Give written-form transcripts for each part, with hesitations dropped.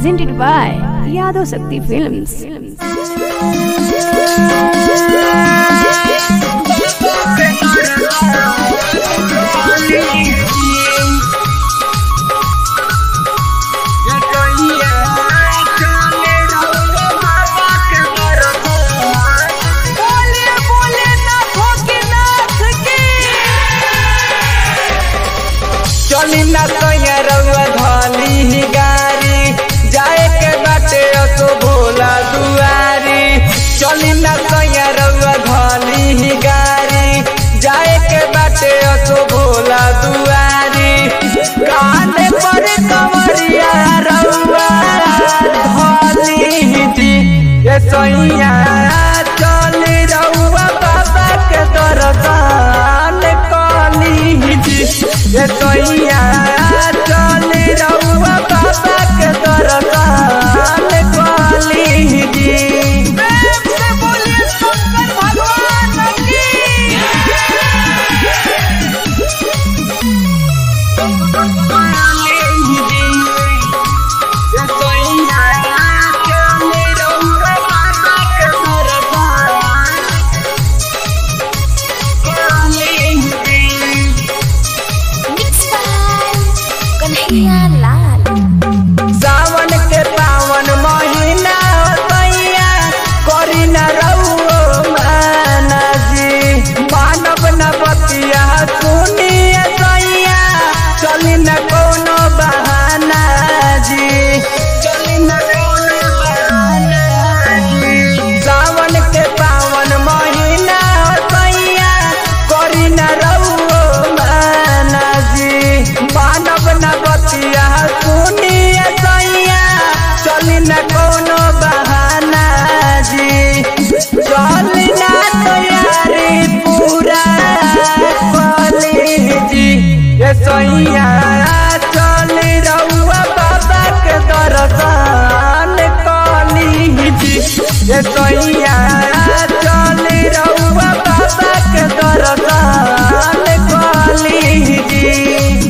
presented by Yadav Shakti Films. चली ना कहिया रउआ धली गारी जाए के बाटे तो भोला दुआरी। चली ना कहिया रउआ धली गारी जाए के बाटे तो भोला दुआरी। काने पर कमरिया रउआ धली जी ये सैया चली रउआ बाबा के दरबार कली जी ये सैया चली रउआ बाबा के दरबार कली जी। सावन के पावन महीना सैया करी न रउओ माना जी। मानव न बतिया सुनिए सैया चली न कोनो बहाना जी। चली न कोनो बहाना जी। सावन के पावन महीना सैया करी न रउओ माना जी। मानव न बतिया सुनिए सैया चली न कोनो बहाना जी। चली ना तैयारी पूरा कली जी ये सैया चली रउआ बाबा के दरबार कली जी ये सैया चली रउआ बाबा के दरबार कली जी।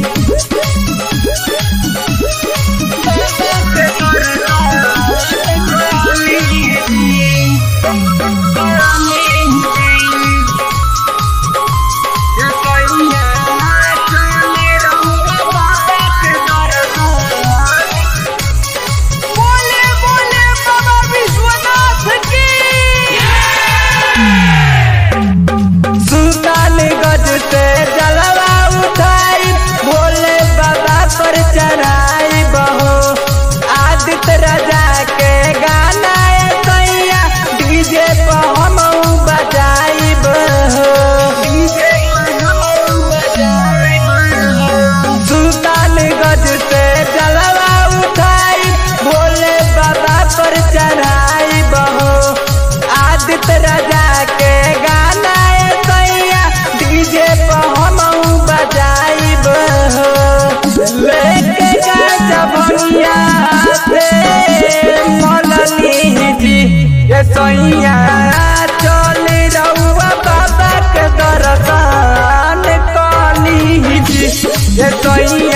सुल्तानगंज से जलवा उठाई भोले बाबा पर चढ़ाई बहो। आदित्य राजा के गाना सैया डीजे पर हम बजाई बहो। सुल्तानगंज से जलवा उठाई भोले बाबा पर चढ़ाई बहो। आदित्य राजा के गाना डीजे पर हम बजाई बहो। लेके भैया से मलनी जी ये सैया चली रउआ बाबा के दरबार कली जी ये सैया